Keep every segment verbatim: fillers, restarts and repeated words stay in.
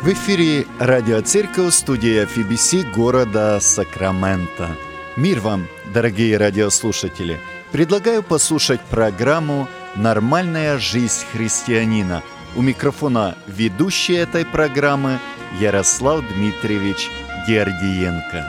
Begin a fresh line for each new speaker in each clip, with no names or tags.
В эфире радиоцерковь, студия эф би си города Сакраменто. Мир вам, дорогие радиослушатели! Предлагаю послушать программу «Нормальная жизнь христианина». У микрофона ведущий этой программы Ярослав Дмитриевич Георгиенко.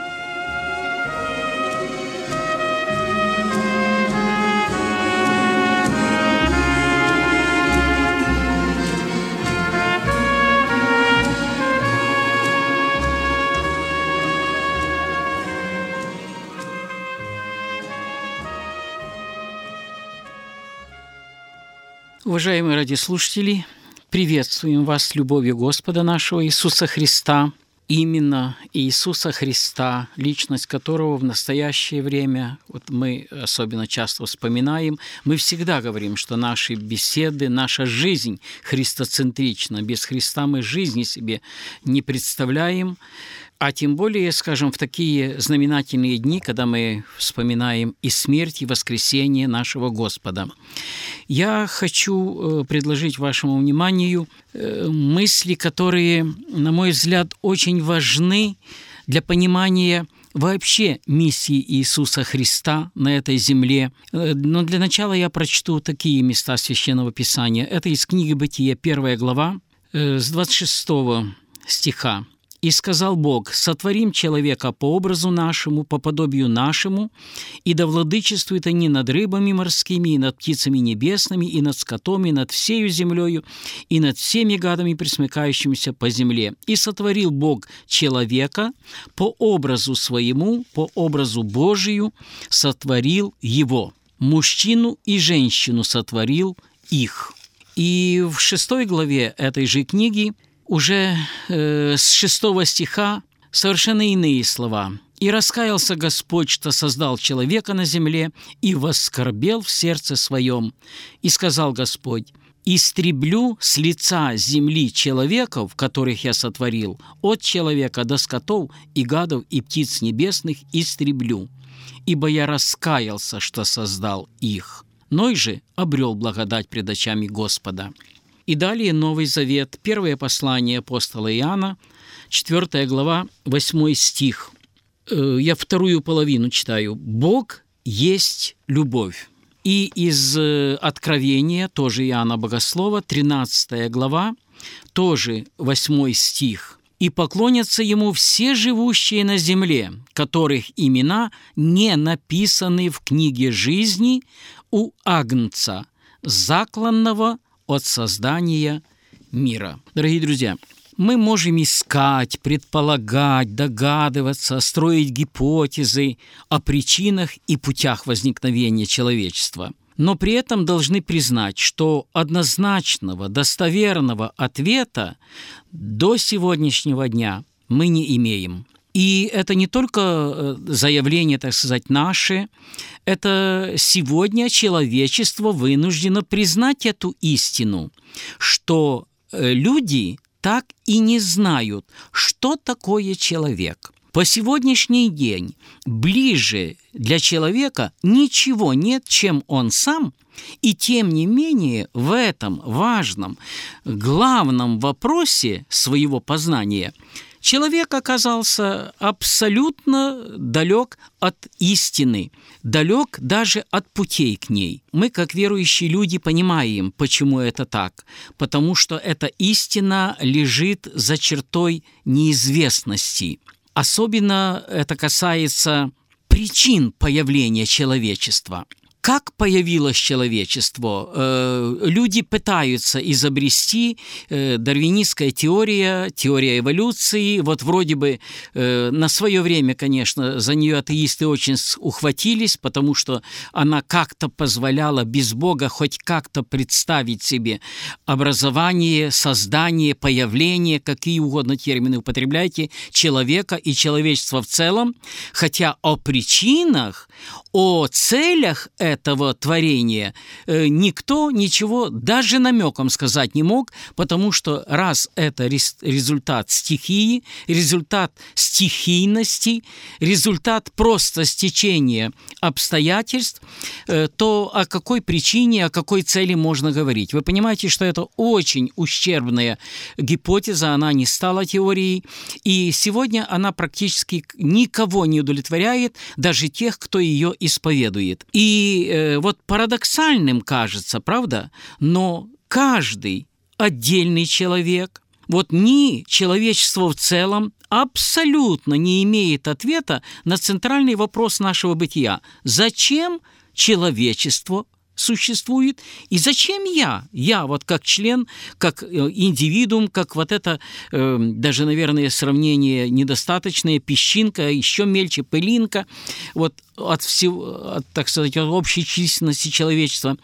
Уважаемые радиослушатели, приветствуем вас с любовью Господа нашего Иисуса Христа. Именно Иисуса Христа, личность которого в настоящее время, вот мы особенно часто вспоминаем, мы всегда говорим, что наши беседы, наша жизнь христоцентрична. Без Христа мы жизни себе не представляем. А тем более, скажем, в такие знаменательные дни, когда мы вспоминаем и смерть, и воскресение нашего Господа. Я хочу предложить вашему вниманию мысли, которые, на мой взгляд, очень важны для понимания вообще миссии Иисуса Христа на этой земле. Но для начала я прочту такие места Священного Писания. Это из книги Бытия, первая глава, с двадцать шестого стиха. «И сказал Бог: сотворим человека по образу нашему, по подобию нашему, и да владычествуют они над рыбами морскими, и над птицами небесными, и над скотом, и над всею землею, и над всеми гадами, пресмыкающимися по земле. И сотворил Бог человека по образу своему, по образу Божию сотворил его. Мужчину и женщину сотворил их». И в шестой главе этой же книги уже э, с шестого стиха совершенно иные слова. «И раскаялся Господь, что создал человека на земле, и воскорбел в сердце своем. И сказал Господь: истреблю с лица земли человеков, которых я сотворил, от человека до скотов и гадов и птиц небесных истреблю, ибо я раскаялся, что создал их. Ной же обрел благодать пред очами Господа». И далее Новый Завет, первое послание апостола Иоанна, четвёртая глава, восьмой стих. Я вторую половину читаю. «Бог есть любовь». И из Откровения, тоже Иоанна Богослова, тринадцатая глава, тоже восьмой стих. «И поклонятся Ему все живущие на земле, которых имена не написаны в книге жизни у Агнца, закланного от создания мира». Дорогие друзья, мы можем искать, предполагать, догадываться, строить гипотезы о причинах и путях возникновения человечества. Но при этом должны признать, что однозначного, достоверного ответа до сегодняшнего дня мы не имеем. И это не только заявление, так сказать, наше, это сегодня человечество вынуждено признать эту истину, что люди так и не знают, что такое человек. По сегодняшний день ближе для человека ничего нет, чем он сам, и тем не менее в этом важном, главном вопросе своего познания человек оказался абсолютно далек от истины, далек даже от путей к ней. Мы, как верующие люди, понимаем, почему это так. Потому что эта истина лежит за чертой неизвестности. Особенно это касается причин появления человечества. Как появилось человечество? Люди пытаются изобрести дарвинистская теория, теория эволюции. Вот вроде бы на свое время, конечно, за нее атеисты очень ухватились, потому что она как-то позволяла без Бога хоть как-то представить себе образование, создание, появление, какие угодно термины употребляйте, человека и человечества в целом. Хотя о причинах, о целях этого этого творения никто ничего даже намеком сказать не мог, потому что раз это результат стихии, результат стихийности, результат просто стечения обстоятельств, то о какой причине, о какой цели можно говорить? Вы понимаете, что это очень ущербная гипотеза, она не стала теорией, и сегодня она практически никого не удовлетворяет, даже тех, кто ее исповедует. И э, вот парадоксальным кажется, правда, но каждый отдельный человек, вот ни человечество в целом абсолютно не имеет ответа на центральный вопрос нашего бытия. Зачем человечество существует, и зачем я? Я вот как член, как индивидуум, как вот это, э, даже, наверное, сравнение недостаточное, песчинка, еще мельче пылинка, вот от всего, от, так сказать, от общей численности человечества.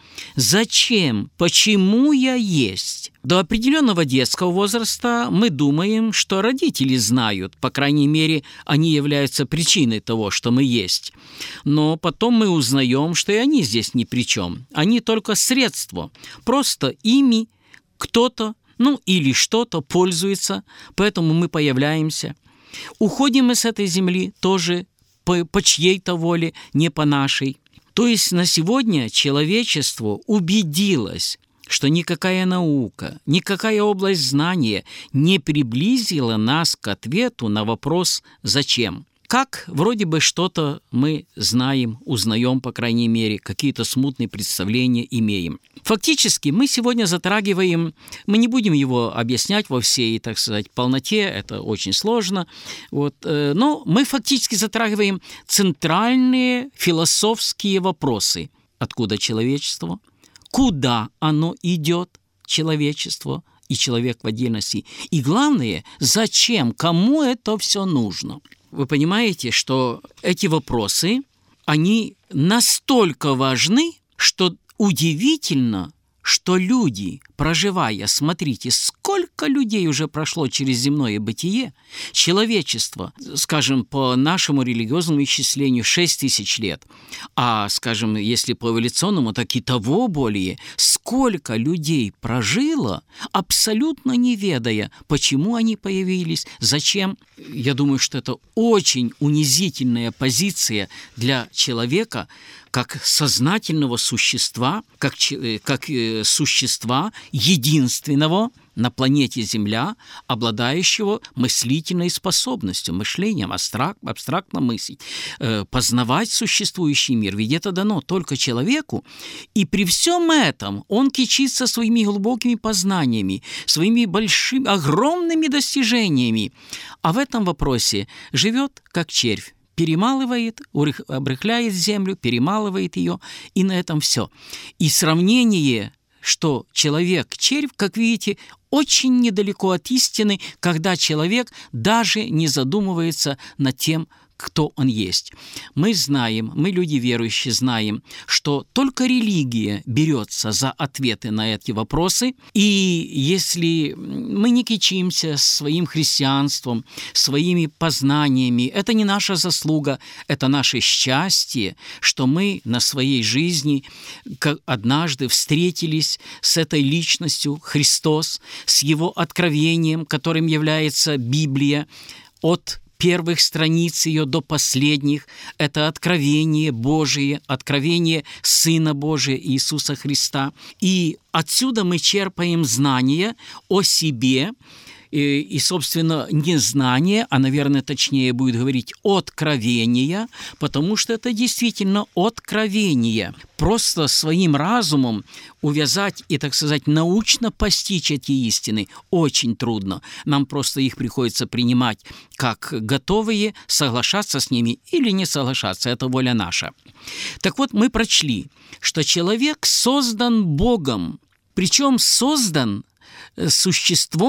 Зачем? Почему я есть? До определенного детского возраста мы думаем, что родители знают, по крайней мере, они являются причиной того, что мы есть. Но потом мы узнаем, что и они здесь ни при чем. Они только средство. Просто ими кто-то, ну или что-то пользуется, поэтому мы появляемся. Уходим мы с этой земли тоже по, по чьей-то воле, не по нашей. То есть на сегодня человечество убедилось, что никакая наука, никакая область знания не приблизила нас к ответу на вопрос «зачем?». Как вроде бы что-то мы знаем, узнаем, по крайней мере, какие-то смутные представления имеем. Фактически мы сегодня затрагиваем, мы не будем его объяснять во всей, так сказать, полноте, это очень сложно, вот, но мы фактически затрагиваем центральные философские вопросы. Откуда человечество? Куда оно идет, человечество и человек в отдельности? И главное, зачем, кому это все нужно? Вы понимаете, что эти вопросы, они настолько важны, что удивительно, что люди, проживая, смотрите, сколько людей уже прошло через земное бытие, человечество, скажем, по нашему религиозному исчислению шесть тысяч лет, а, скажем, если по эволюционному, так и того более, сколько людей прожило, абсолютно не ведая, почему они появились, зачем. Я думаю, что это очень унизительная позиция для человека, как сознательного существа, как, как существа единственного на планете Земля, обладающего мыслительной способностью, мышлением, абстрак, абстрактно мыслить, э, познавать существующий мир. Ведь это дано только человеку, и при всем этом он кичится своими глубокими познаниями, своими большими, огромными достижениями, а в этом вопросе живет как червь. Перемалывает, обрыхляет землю, перемалывает ее, и на этом все. И сравнение, что человек-червь, как видите, очень недалеко от истины, когда человек даже не задумывается над тем, кто он есть. Мы знаем, мы, люди верующие, знаем, что только религия берется за ответы на эти вопросы, и если мы не кичимся своим христианством, своими познаниями, это не наша заслуга, это наше счастье, что мы на своей жизни однажды встретились с этой личностью, Христос, с Его откровением, которым является Библия, от первых страниц ее до последних. Это откровение Божие, откровение Сына Божия Иисуса Христа. И отсюда мы черпаем знания о себе, и, и, собственно, не знание, а, наверное, точнее будет говорить откровение, потому что это действительно откровение. Просто своим разумом увязать и, так сказать, научно постичь эти истины очень трудно. Нам просто их приходится принимать как готовые, соглашаться с ними или не соглашаться, это воля наша. Так вот, мы прочли, что человек создан Богом, причем создан существом,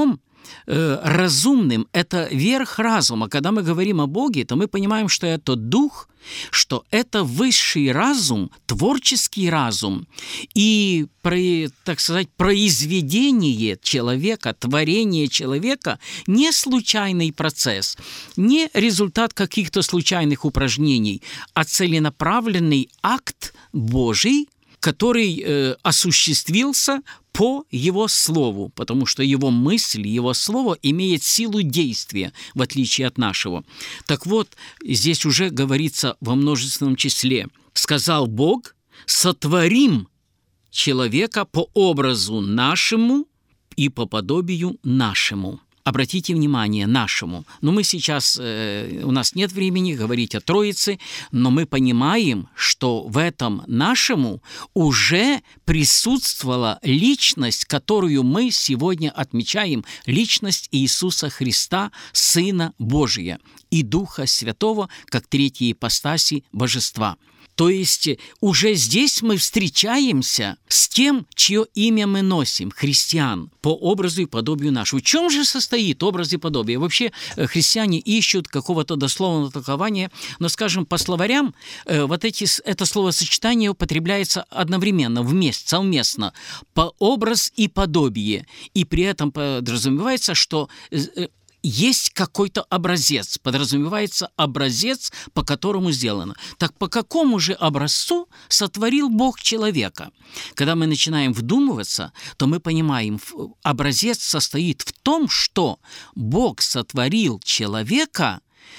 э, разумным – это верх разума. Когда мы говорим о Боге, то мы понимаем, что это Дух, что это высший разум, творческий разум и, так сказать, произведение человека, творение человека не случайный процесс, не результат каких-то случайных упражнений, а целенаправленный акт Божий, который э, осуществился по Его Слову, потому что Его мысль, Его Слово имеет силу действия, в отличие от нашего. Так вот, здесь уже говорится во множественном числе. «Сказал Бог, сотворим человека по образу нашему и по подобию нашему». Обратите внимание, нашему. Но мы сейчас, э, у нас нет времени говорить о Троице, но мы понимаем, что в этом нашему уже присутствовала личность, которую мы сегодня отмечаем, личность Иисуса Христа, Сына Божия и Духа Святого, как третьей ипостаси Божества. То есть уже здесь мы встречаемся с тем, чье имя мы носим, христиан, по образу и подобию нашему. В чем же состоит образ и подобие? Вообще христиане ищут какого-то дословного толкования, но, скажем, по словарям вот эти, это словосочетание употребляется одновременно, вместе, совместно, по образ и подобие. И при этом подразумевается, что есть какой-то образец, подразумевается образец, по которому сделано. Так по какому же образцу сотворил Бог человека? Когда мы начинаем вдумываться, то мы понимаем, образец состоит в том, что Бог сотворил человека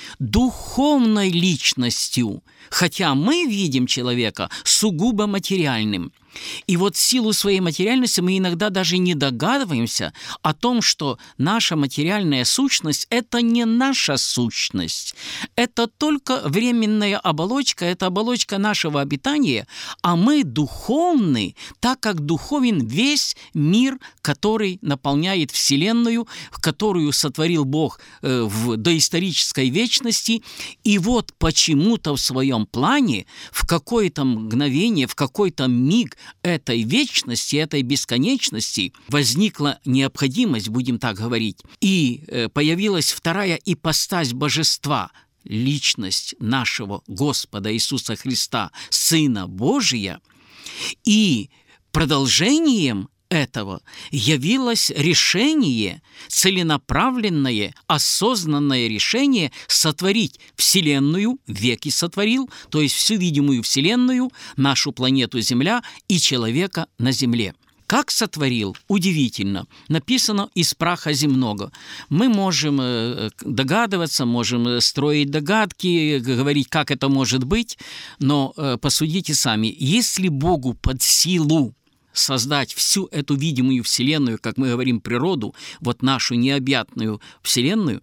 духовной личностью, хотя мы видим человека сугубо материальным. И вот в силу своей материальности мы иногда даже не догадываемся о том, что наша материальная сущность – это не наша сущность. Это только временная оболочка, это оболочка нашего обитания, а мы духовны, так как духовен весь мир, который наполняет Вселенную, которую сотворил Бог в доисторической вечности. И вот почему-то в своем плане, в какое-то мгновение, в какой-то миг этой вечности, этой бесконечности возникла необходимость, будем так говорить, и появилась вторая ипостась Божества, личность нашего Господа Иисуса Христа, Сына Божия, и продолжением этого явилось решение, целенаправленное, осознанное решение сотворить Вселенную, веки сотворил, то есть всю видимую Вселенную, нашу планету Земля и человека на Земле. Как сотворил? Удивительно. Написано «из праха земного». Мы можем догадываться, можем строить догадки, говорить, как это может быть, но посудите сами. Если Богу под силу создать всю эту видимую Вселенную, как мы говорим, природу, вот нашу необъятную Вселенную,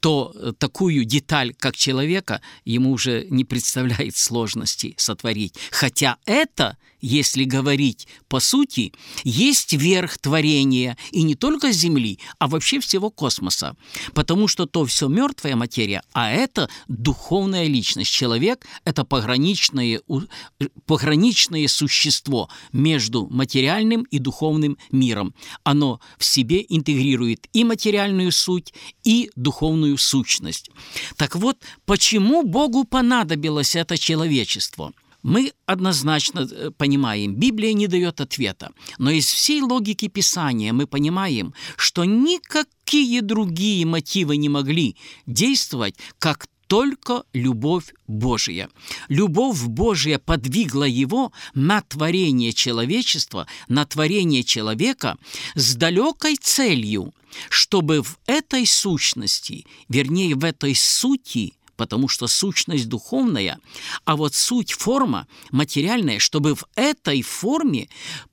то такую деталь, как человека, ему уже не представляет сложности сотворить. Хотя это, если говорить по сути, есть верх творения и не только Земли, а вообще всего космоса. Потому что то все мертвая материя, а это духовная личность. Человек – это пограничное, пограничное существо между материей и духовным миром. Оно в себе интегрирует и материальную суть, и духовную сущность. Так вот, почему Богу понадобилось это человечество? Мы однозначно понимаем, Библия не дает ответа, но из всей логики Писания мы понимаем, что никакие другие мотивы не могли действовать, как только любовь Божия. Любовь Божия подвигла его на творение человечества, на творение человека с далекой целью, чтобы в этой сущности, вернее, в этой сути, потому что сущность духовная, а вот суть, форма материальная, чтобы в этой форме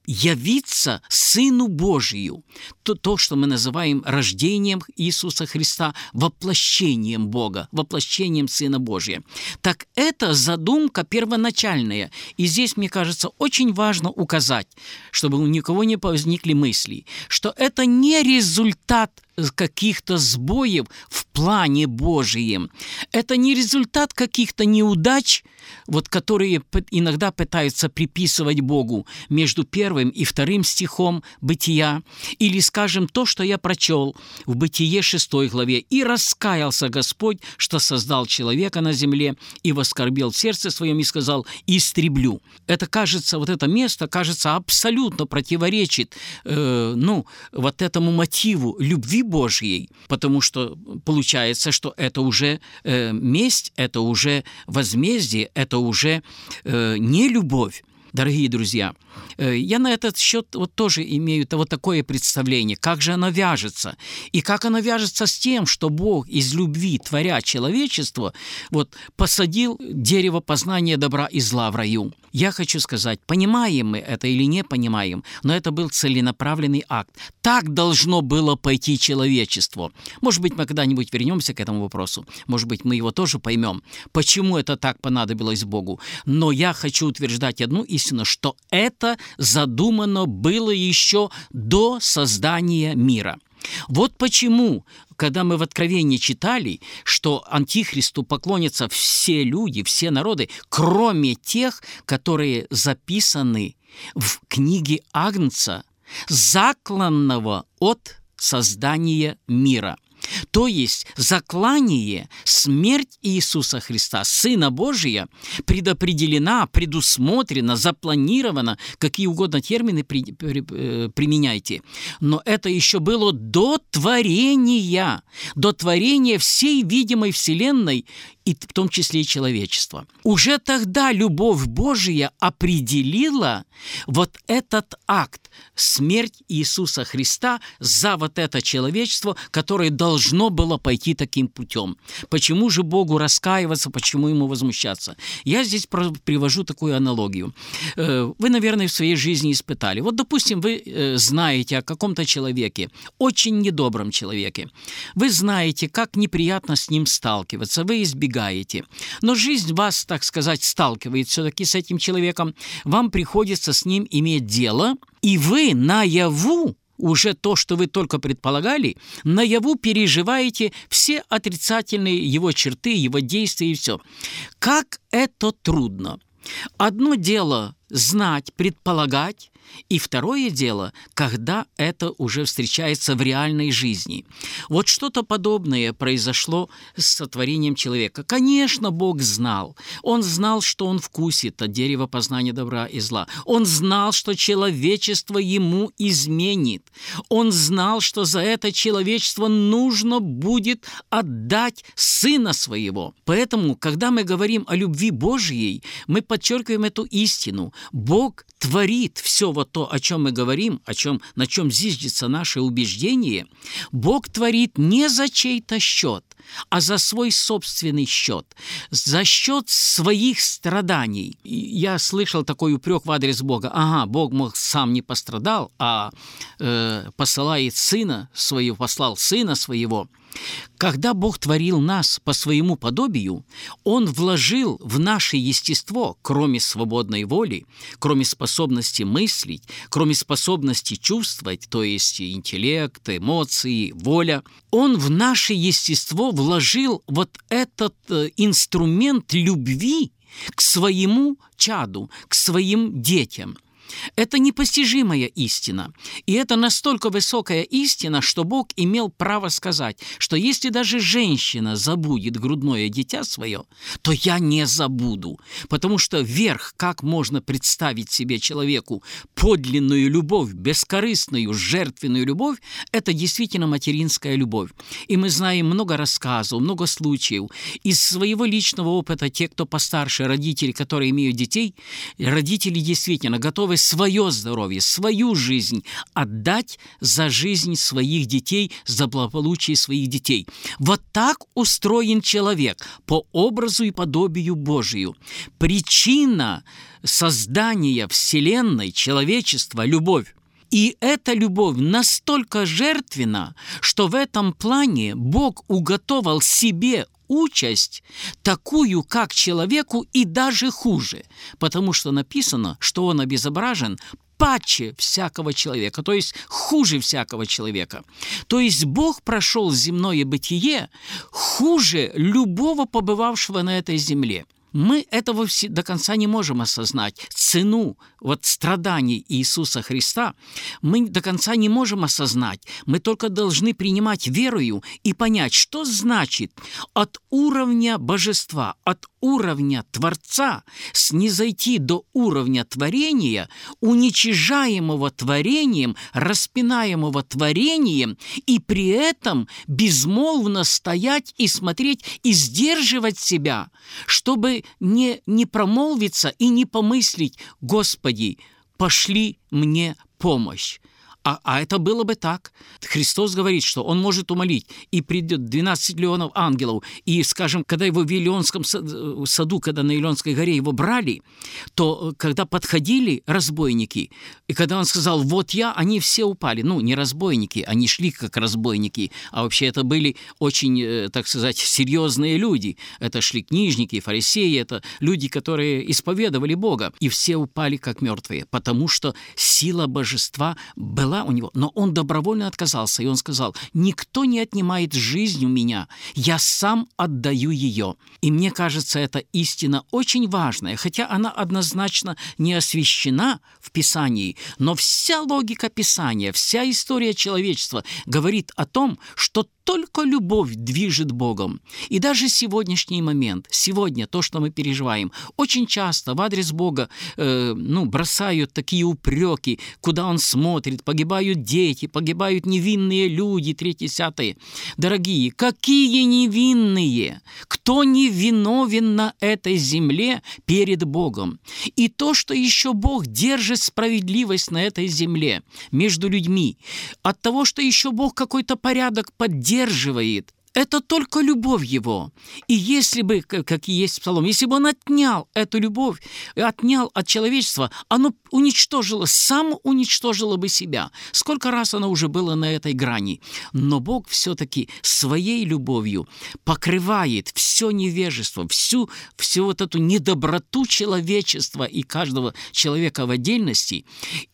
явиться Сыну Божию. То, то, что мы называем рождением Иисуса Христа, воплощением Бога, воплощением Сына Божия. Так это задумка первоначальная. И здесь, мне кажется, очень важно указать, чтобы у никого не возникли мысли, что это не результат каких-то сбоев в плане Божьем. Это не результат каких-то неудач, вот, которые иногда пытаются приписывать Богу между первым и вторым стихом Бытия, или, скажем, то, что я прочел в Бытие шестой главе. «И раскаялся Господь, что создал человека на земле, и воскорбел в сердце своем, и сказал: истреблю». Это кажется, вот это место, кажется, абсолютно противоречит э, ну, вот этому мотиву любви Божьей, потому что получается, что это уже э, месть, это уже возмездие, это уже э, не любовь. Дорогие друзья, я на этот счет вот тоже имею вот такое представление, как же оно вяжется, и как оно вяжется с тем, что Бог из любви, творя человечество, вот, посадил дерево познания добра и зла в раю. Я хочу сказать, понимаем мы это или не понимаем, но это был целенаправленный акт. Так должно было пойти человечество. Может быть, мы когда-нибудь вернемся к этому вопросу, может быть, мы его тоже поймем, почему это так понадобилось Богу. Но я хочу утверждать одну истину, что это задумано было еще до создания мира. Вот почему, когда мы в Откровении читали, что Антихристу поклонятся все люди, все народы, кроме тех, которые записаны в книге Агнца, закланного от создания мира. То есть заклание, смерть Иисуса Христа, Сына Божия, предопределена, предусмотрена, запланирована, какие угодно термины при, при, применяйте. Но это еще было до творения, до творения всей видимой Вселенной, и в том числе и человечества. Уже тогда любовь Божия определила вот этот акт, смерть Иисуса Христа за вот это человечество, которое должно было пойти таким путем. Почему же Богу раскаиваться, почему Ему возмущаться? Я здесь привожу такую аналогию. Вы, наверное, в своей жизни испытали. Вот, допустим, вы знаете о каком-то человеке, очень недобром человеке. Вы знаете, как неприятно с ним сталкиваться, вы избегаете. Но жизнь вас, так сказать, сталкивает все-таки с этим человеком, вам приходится с ним иметь дело, и вы наяву уже то, что вы только предполагали, наяву переживаете все отрицательные его черты, его действия и все. Как это трудно! Одно дело знать, предполагать, и второе дело, когда это уже встречается в реальной жизни. Вот что-то подобное произошло с сотворением человека. Конечно, Бог знал. Он знал, что он вкусит от дерева познания добра и зла. Он знал, что человечество ему изменит. Он знал, что за это человечество нужно будет отдать Сына Своего. Поэтому, когда мы говорим о любви Божьей, мы подчеркиваем эту истину. Бог творит все вот то, о чем мы говорим, о чем, на чем зиждется наше убеждение. Бог творит не за чей-то счет, а за свой собственный счет, за счет своих страданий. Я слышал такой упрек в адрес Бога. Ага, Бог, мол, сам не пострадал, а э, посылает Сына Своего, послал Сына Своего. Когда Бог творил нас по своему подобию, Он вложил в наше естество, кроме свободной воли, кроме способности мыслить, кроме способности чувствовать, то есть интеллект, эмоции, воля, Он в наше естество вложил вот этот инструмент любви к своему чаду, к своим детям. Это непостижимая истина. И это настолько высокая истина, что Бог имел право сказать, что если даже женщина забудет грудное дитя свое, то я не забуду. Потому что верх, как можно представить себе человеку подлинную любовь, бескорыстную, жертвенную любовь, это действительно материнская любовь. И мы знаем много рассказов, много случаев. Из своего личного опыта, те, кто постарше, родители, которые имеют детей, родители действительно готовы свое здоровье, свою жизнь отдать за жизнь своих детей, за благополучие своих детей. Вот так устроен человек по образу и подобию Божию. Причина создания Вселенной, человечества – любовь. И эта любовь настолько жертвенна, что в этом плане Бог уготовал себе участь такую, как человеку, и даже хуже, потому что написано, что он обезображен паче всякого человека, то есть хуже всякого человека. То есть Бог прошел земное бытие хуже любого побывавшего на этой земле. Мы этого до конца не можем осознать. Цену вот страданий Иисуса Христа мы до конца не можем осознать. Мы только должны принимать верою и понять, что значит от уровня божества, от уровня Творца снизойти до уровня творения, уничижаемого творением, распинаемого творением, и при этом безмолвно стоять и смотреть и сдерживать себя, чтобы не, не промолвиться и не помыслить: «Господи, пошли мне помощь». А, а это было бы так. Христос говорит, что Он может умолить, и придет двенадцать легионов ангелов. И, скажем, когда его в Вавилонском саду, когда на Илионской горе его брали, то когда подходили разбойники, и когда Он сказал: «Вот я», они все упали. Ну, не разбойники, они шли как разбойники, а вообще это были очень, так сказать, серьезные люди. Это шли книжники, фарисеи, это люди, которые исповедовали Бога. И все упали как мертвые, потому что сила божества была у него, но он добровольно отказался, и он сказал: «Никто не отнимает жизнь у меня, я сам отдаю ее». И мне кажется, эта истина очень важная, хотя она однозначно не освящена в Писании, но вся логика Писания, вся история человечества говорит о том, что только любовь движет Богом. И даже сегодняшний момент, сегодня то, что мы переживаем, очень часто в адрес Бога э, ну, бросают такие упреки, куда Он смотрит, погибают дети, погибают невинные люди, третье-десятое. Дорогие, какие невинные? Кто невиновен на этой земле перед Богом? И то, что еще Бог держит справедливость на этой земле между людьми, от того, что еще Бог какой-то порядок поддерживает, Держивает. Это только любовь Его. И если бы, как и есть Псалом, если бы Он отнял эту любовь, отнял от человечества, оно уничтожило, само уничтожило бы себя. Сколько раз оно уже было на этой грани. Но Бог все-таки своей любовью покрывает все невежество, всю, всю вот эту недоброту человечества и каждого человека в отдельности.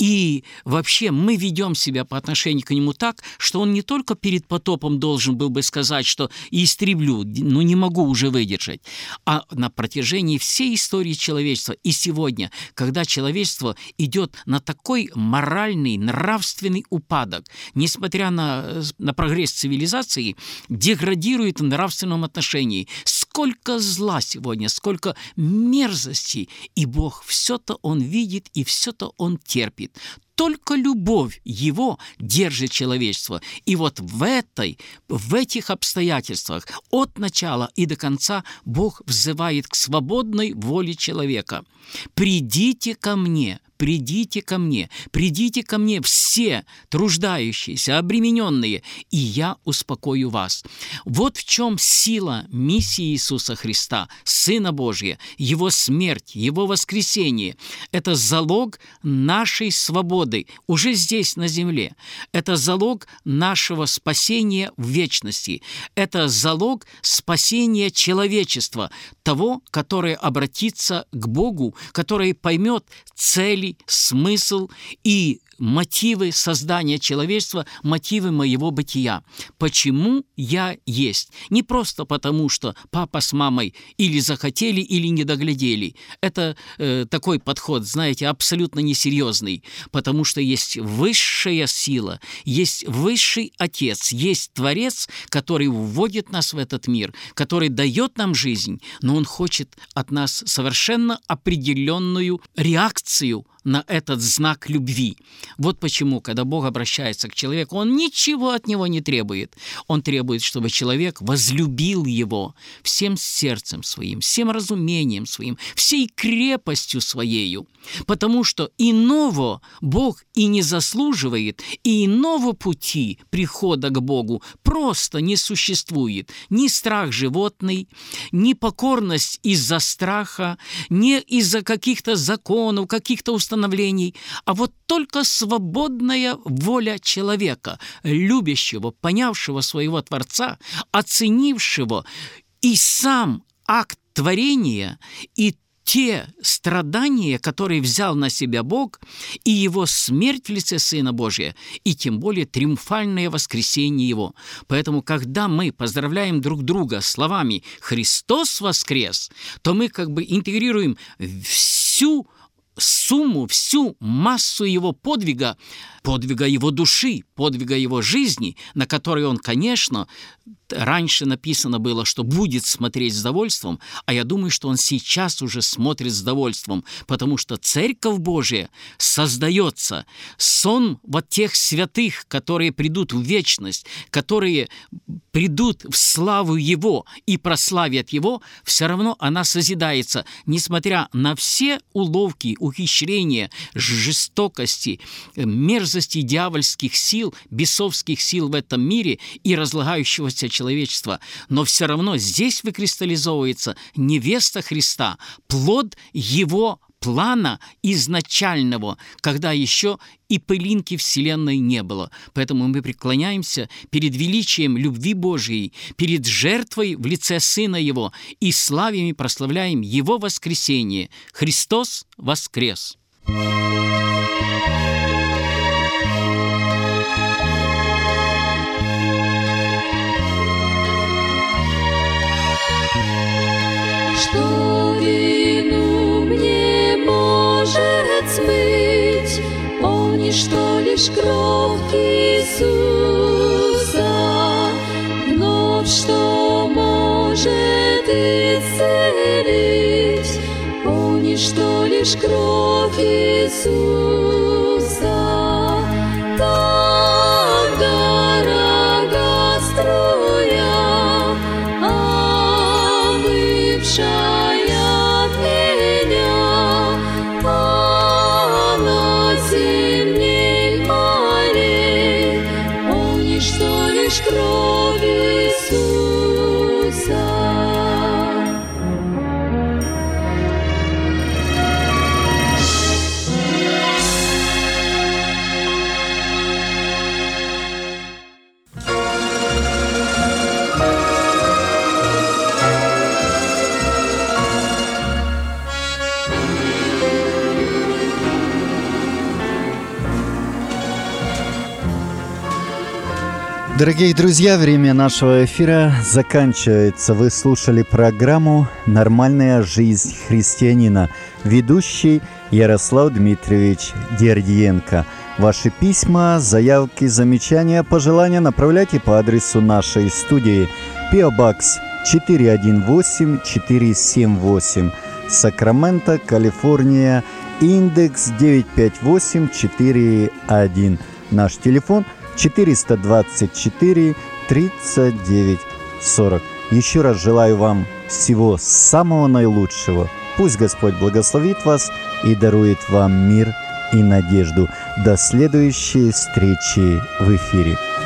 И вообще мы ведем себя по отношению к Нему так, что Он не только перед потопом должен был бы сказать, что истреблю, ну не могу уже выдержать. А на протяжении всей истории человечества и сегодня, когда человечество идет на такой моральный, нравственный упадок, несмотря на, на прогресс цивилизации, деградирует в нравственном отношении. Сколько зла сегодня, сколько мерзости, и Бог все-то Он видит и все-то Он терпит. Только любовь Его держит человечество. И вот в этой, в этих обстоятельствах от начала и до конца Бог взывает к свободной воле человека. «Придите ко мне, придите ко мне, придите ко мне все труждающиеся, обремененные, и я успокою вас». Вот в чем сила миссии Иисуса Христа, Сына Божия, Его смерть, Его воскресение. Это залог нашей свободы уже здесь, на земле. Это залог нашего спасения в вечности. Это залог спасения человечества, того, которое обратится к Богу, которое поймет цели, смысл и мотивы создания человечества, мотивы моего бытия. Почему я есть? Не просто потому, что папа с мамой или захотели, или не доглядели. Это э, такой подход, знаете, абсолютно несерьезный, потому что есть высшая сила, есть высший Отец, есть Творец, который вводит нас в этот мир, который дает нам жизнь, но Он хочет от нас совершенно определенную реакцию на этот знак любви. Вот почему, когда Бог обращается к человеку, Он ничего от него не требует. Он требует, чтобы человек возлюбил Его всем сердцем своим, всем разумением своим, всей крепостью своею. Потому что иного Бог и не заслуживает, и иного пути прихода к Богу просто не существует. Ни страх животный, ни покорность из-за страха, ни из-за каких-то законов, каких-то установлений, а вот только свободная воля человека, любящего, понявшего своего Творца, оценившего и сам акт творения, и те страдания, которые взял на себя Бог, и Его смерть в лице Сына Божия, и тем более триумфальное воскресение Его. Поэтому, когда мы поздравляем друг друга словами «Христос воскрес», то мы как бы интегрируем всю сумму, всю массу Его подвига, подвига Его души, подвига Его жизни, на который Он, конечно, раньше написано было, что будет смотреть с довольством, а я думаю, что Он сейчас уже смотрит с довольством, потому что Церковь Божия создается, сон вот тех святых, которые придут в вечность, которые придут в славу Его и прославят Его, все равно она созидается, несмотря на все уловки, ухищрения, жестокости, мерзости дьявольских сил, бесовских сил в этом мире и разлагающегося человечества. Но все равно здесь выкристаллизовывается невеста Христа, плод Его плана изначального, когда еще и пылинки Вселенной не было. Поэтому мы преклоняемся перед величием любви Божией, перед жертвой в лице Сына Его и славим и прославляем Его воскресение. Христос воскрес!
Что вину мне может смыть, помни, что лишь кровь Иисуса, вновь что может исцелить, помни, что лишь кровь Иисуса. Так дорога струя, омывшая меня, она сильней морей, помни, что лишь кровь Иисуса.
Дорогие друзья, время нашего эфира заканчивается. Вы слушали программу «Нормальная жизнь христианина». Ведущий Ярослав Дмитриевич Дердиенко. Ваши письма, заявки, замечания, пожелания направляйте по адресу нашей студии. пи о Box четыре один восемь четыре семь восемь, Сакраменто, Калифорния, индекс девять пять восемь четыре один. Наш телефон четыреста двадцать четыре тридцать девять сорок. Еще раз желаю вам всего самого наилучшего. Пусть Господь благословит вас и дарует вам мир и надежду. До следующей встречи в эфире.